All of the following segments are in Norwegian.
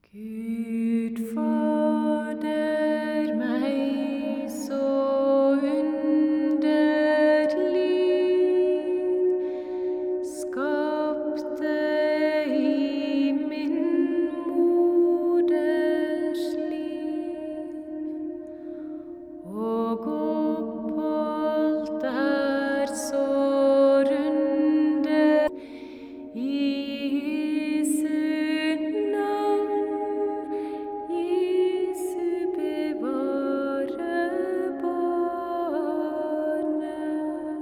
Gud Fader meg så underlig skapte i min moders liv, og oppholdt der så runde i Jesu navn, Jesu bevare barnet.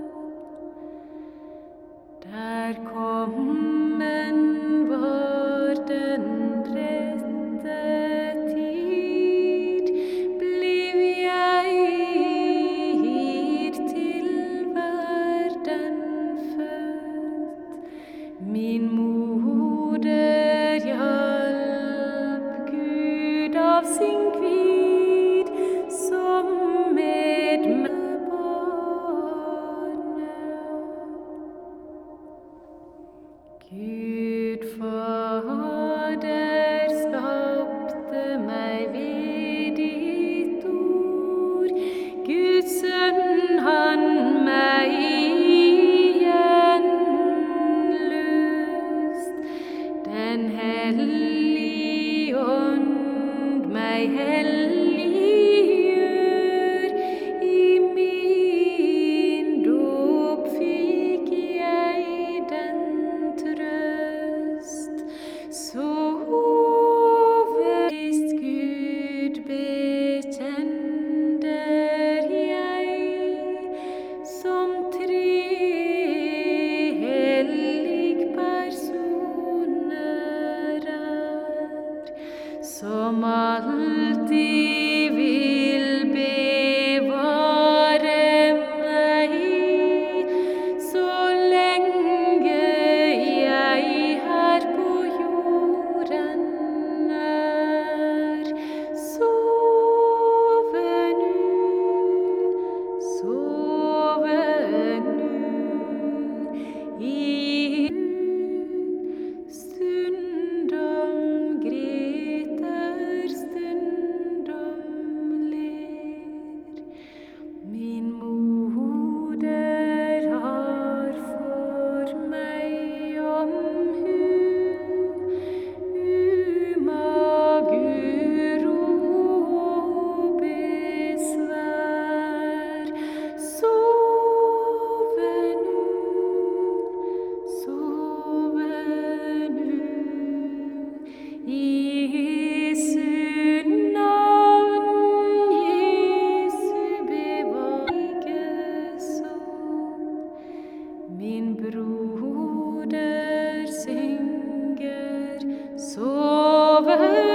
Der kommen var den rette tid, bliv jeg hit til verden født. Min moder hjalp Gud av sin kvid, som med barnet. Gud Fader skapte meg ved ditt ord, Guds sønn han meg gjenløst. Den hellige ånd meg helliggjør, i min dåp fikk jeg den trøst. Så visst Gud bekjender jeg, som trehellig personer er, som alltid vil bevare meg, så lenge jeg her på jorden er. Sove nu, i stundom græter, stundom ler. Min moder har for meg omhu, umager og besvær. Sove nu, i Jesu navn, Jesu bevarige sånn. Min broder synger, sove